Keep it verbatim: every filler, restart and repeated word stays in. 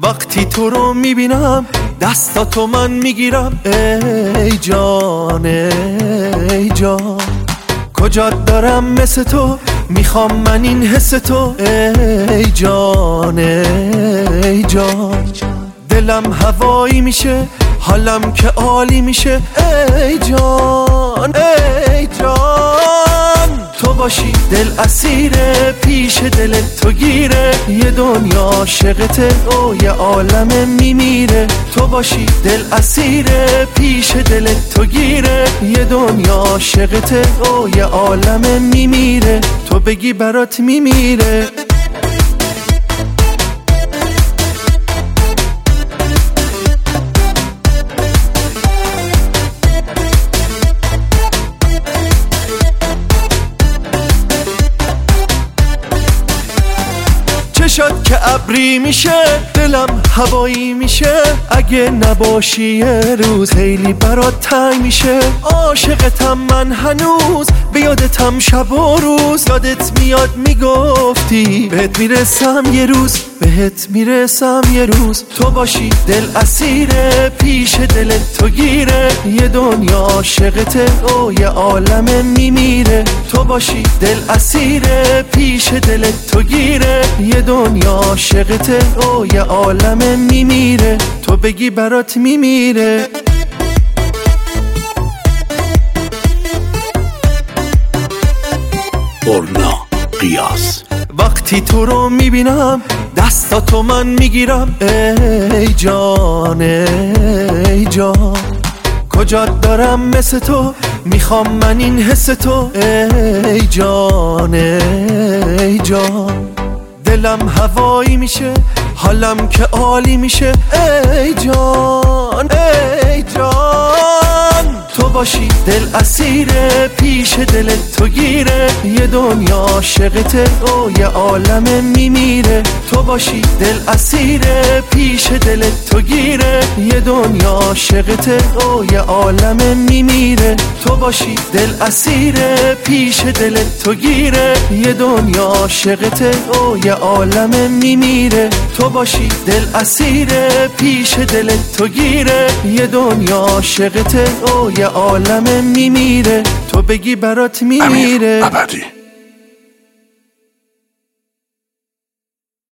وقتی تو رو میبینم دستاتو من میگیرم. ای جان ای جان کجا دارم مثل تو، میخوام من این حس تو. ای جان ای جان دلم هوایی میشه، حالم که عالی میشه. ای جان ای جان تو باشی دل اسیره، پیش دل تو گیره. یه دنیا عاشقته و یه عالم میمیره. تو باشی دل اسیره، پیش دل تو گیره. یه دنیا عاشقته و یه عالم میمیره. تو بگی برات میمیره. شد که ابری میشه، دلم هوایی میشه. اگه نباشی یه روز خیلی برات تنگ میشه. عاشقتم من هنوز، به یادتم شب و روز. یادت میاد میگفتی بهت میرسم یه روز، بهت میرسم یه روز. تو باشی دل اسیره، پیش دل تو گیره. یه دنیا عاشقته و یه عالم میمیره. تو باشی دل اسیره، پیش دل تو گیره. یه دنیا عاشقته و یه عالم میمیره. تو بگی برات میمیره. برنا قیاس. وقتی تو رو میبینم دستاتو من میگیرم. ای جان ای جان کجا دارم مثل تو، میخوام من این حس تو. ای جان ای جان دلم هوایی میشه، حالم که عالی میشه. ای جان ای جان تو باشی دل اسیره، پیش دل تو گیره. یه دنیا عاشقته و یه عالم میمیره. تو باشی دل اسیره، پیش دل تو گیره. یه دنیا عاشقته و یه عالم میمیره. تو باشی دل اسیره، پیش دل تو گیره. یه دنیا عاشقته و یه عالم میمیره. تو باشی دل اسیره، پیش دل تو گیره. یه دنیا عاشقته و یه عالم میمیره. تو بگی برات میمیره. امیر ابدی.